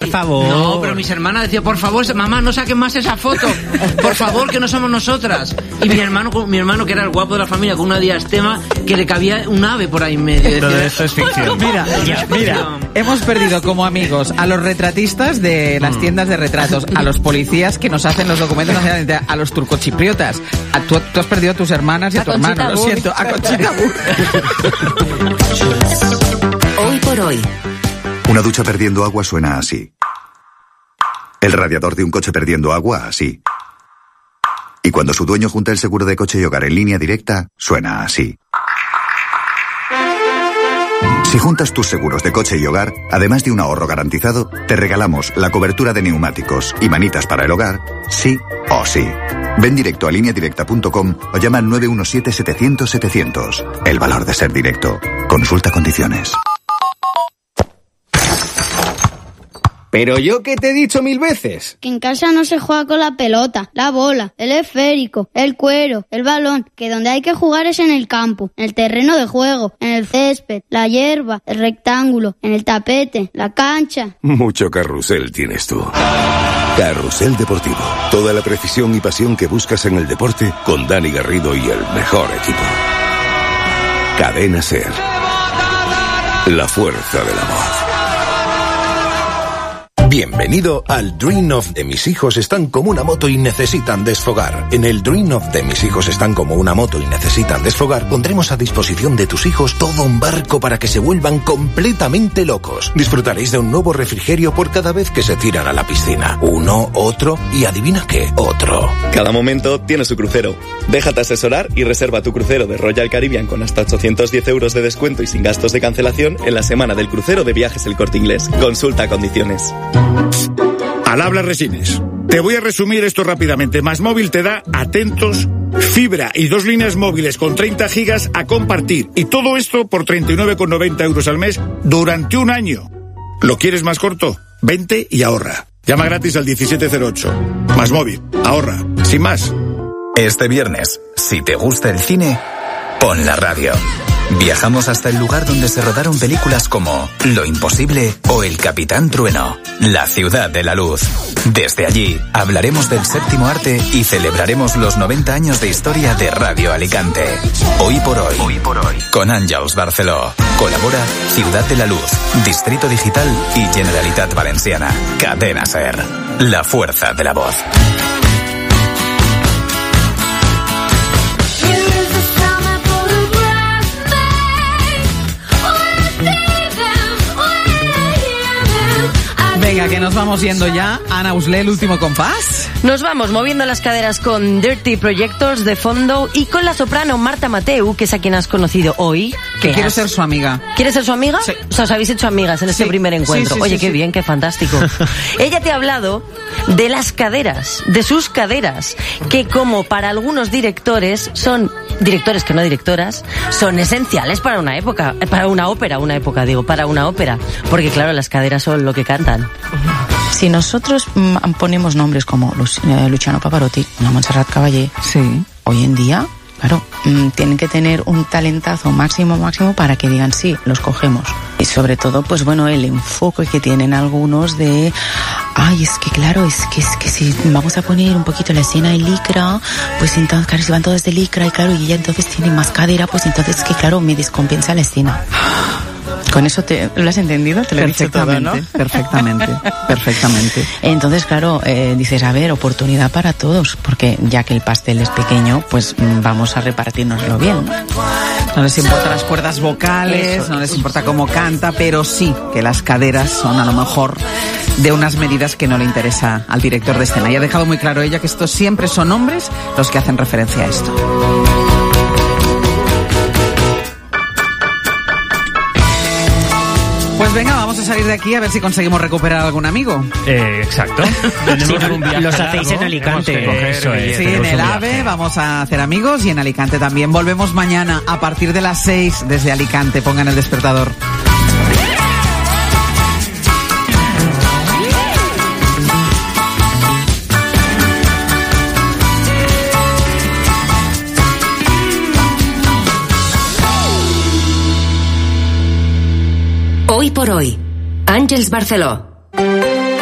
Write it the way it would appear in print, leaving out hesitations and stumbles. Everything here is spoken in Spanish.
favor. No, pero mis hermanas decían, por favor, mamá, no saquen más esa foto. Por favor, que no somos nosotras. Y mi hermano, que era el guapo de la familia, con una diastema, que le cabía un ave por ahí en medio. Todo eso es ficción. Mira, hemos perdido como amigos a los retratistas de las tiendas de retratos, a los policías que nos hacen los documentos nacionales, a los turcochipriotas. Tú has perdido a tus hermanas y a tu hermano, lo siento, a Conchita Wurst. Hoy por hoy. Una ducha perdiendo agua suena así. El radiador de un coche perdiendo agua así. Y cuando su dueño junta el seguro de coche y hogar en línea directa, suena así. Si juntas tus seguros de coche y hogar, además de un ahorro garantizado, te regalamos la cobertura de neumáticos y manitas para el hogar, sí o sí. Ven directo a lineadirecta.com o llama al 917-700-700. El valor de ser directo. Consulta condiciones. Pero yo que te he dicho 1000 veces. Que en casa no se juega con la pelota, la bola, el esférico, el cuero, el balón, que donde hay que jugar es en el campo, en el terreno de juego, en el césped, la hierba, el rectángulo, en el tapete, la cancha. Mucho carrusel tienes tú. Carrusel Deportivo. Toda la precisión y pasión que buscas en el deporte con Dani Garrido y el mejor equipo. Cadena SER. La fuerza del amor. Bienvenido al Dream of de Mis hijos están como una moto y necesitan desfogar. En el Dream of de Mis hijos están como una moto y necesitan desfogar, pondremos a disposición de tus hijos todo un barco para que se vuelvan completamente locos. Disfrutaréis de un nuevo refrigerio por cada vez que se tiran a la piscina. Uno, otro y adivina qué, otro. Cada momento tiene su crucero. Déjate asesorar y reserva tu crucero de Royal Caribbean con hasta 810 euros de descuento y sin gastos de cancelación en la semana del crucero de Viajes El Corte Inglés. Consulta condiciones. Al habla Resines. Te voy a resumir esto rápidamente. MásMóvil te da, atentos, fibra y 2 líneas móviles con 30 gigas a compartir. Y todo esto por 39,90 euros al mes durante un año. ¿Lo quieres más corto? Vente y ahorra. Llama gratis al 1708. MásMóvil. Ahorra. Sin más. Este viernes, si te gusta el cine, pon la radio. Viajamos hasta el lugar donde se rodaron películas como Lo Imposible o El Capitán Trueno, la ciudad de la luz. Desde allí hablaremos del séptimo arte y celebraremos los 90 años de historia de Radio Alicante. Hoy por hoy, con Àngels Barceló. Colabora Ciudad de la Luz, Distrito Digital y Generalitat Valenciana. Cadena SER, la fuerza de la voz. Venga, que nos vamos yendo ya. Ana Usle, el último compás. Nos vamos moviendo las caderas con Dirty Projectors de fondo y con la soprano Marta Mateu, que es a quien has conocido hoy. Que quiero ser su amiga. ¿Quieres ser su amiga? Sí. O sea, os habéis hecho amigas en este primer encuentro. Sí, Oye, qué bien, qué fantástico. Ella te ha hablado de las caderas, de sus caderas, que como para algunos directores son directores que no directoras, son esenciales para una época, para una ópera, porque claro, las caderas son lo que cantan. Si nosotros ponemos nombres como Luciano Pavarotti, una Montserrat Caballé, hoy en día, claro, tienen que tener un talentazo máximo para que digan sí, los cogemos. Y sobre todo, pues bueno, el enfoque que tienen algunos de, ay, es que claro, es que si vamos a poner un poquito la escena de licra, pues entonces, claro, si van todas de licra y claro, y ella entonces tiene más cadera, pues entonces que claro, me descompensa la escena. Con eso lo has entendido, te lo he dicho todo, ¿no? Perfectamente. Entonces, claro, dices, a ver, oportunidad para todos, porque ya que el pastel es pequeño, pues vamos a repartirnoslo bien. No les importan las cuerdas vocales, no les importa cómo canta, pero sí que las caderas son a lo mejor de unas medidas que no le interesa al director de escena. Y ha dejado muy claro ella que estos siempre son hombres los que hacen referencia a esto. Pues venga, vamos a salir de aquí a ver si conseguimos recuperar algún amigo. Exacto. Los hacéis en Alicante. Eso es. Sí, en el AVE vamos a hacer amigos y en Alicante también. Volvemos mañana a partir de las 6 desde Alicante. Pongan el despertador. Hoy por hoy, Àngels Barceló.